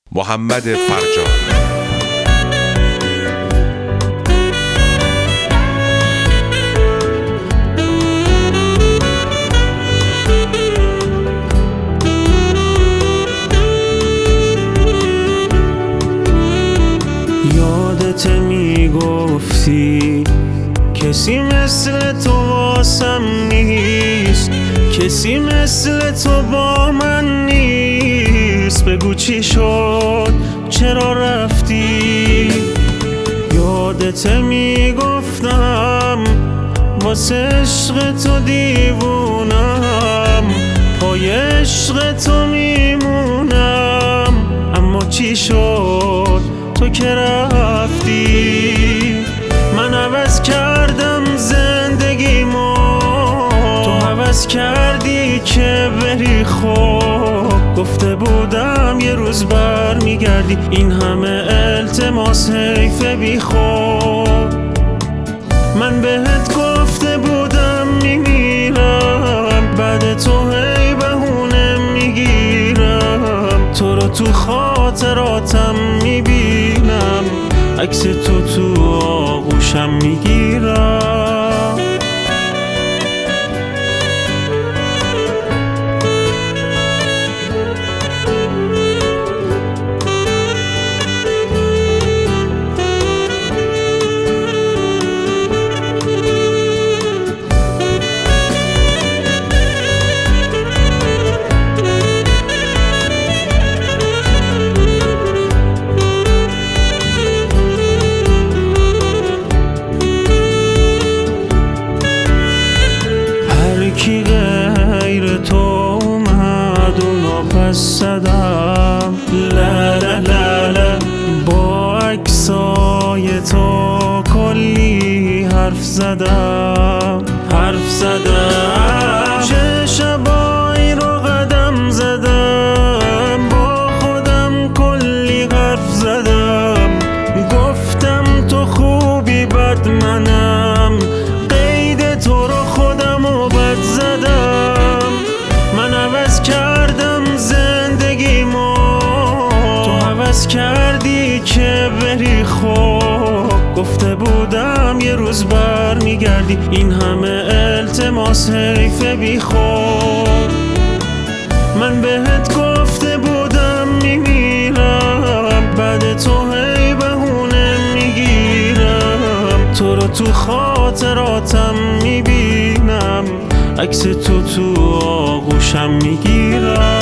محمد فرجانی. یادت میگفتی کسی مثل تو واسم نیست، کسی مثل تو با من نیست. بگو چی شد، چرا رفتی؟ یادت میگفتم واسه عشق تو دیوونم، پای عشق تو میمونم. اما چی شد تو که رفتی؟ من عوض کردم زندگیمو، تو عوض کردی که بری. خوب گفته بودم یه روز برمیگردی، این همه التماس حیفه بی خوب. من بهت گفته بودم میمیرم، بعد تو هی بهونه میگیرم. تو رو تو خاطراتم میبینم، عکس تو آغوشم میگیرم. کی غیر تو اومد اونو پس زدم. لا لا لا لا، با عکسای تو کلی حرف زدم. چه شبایی رو قدم زدم، با خودم کلی حرف زدم. گفتم تو خوبی بد منم، قید تو رو خودم و بد زدم. من عوض کردم زندگیمو، تو عوض کردی که بری. خوب گفته بودم یه روز برمیگردی، این همه التماس حیفه بی خوب. من بهت گفته بودم میمیرم، بعد تو هی بهونه میگیرم. تو رو تو خاطراتم میبینم، عکس تو آغوشم میگیرم.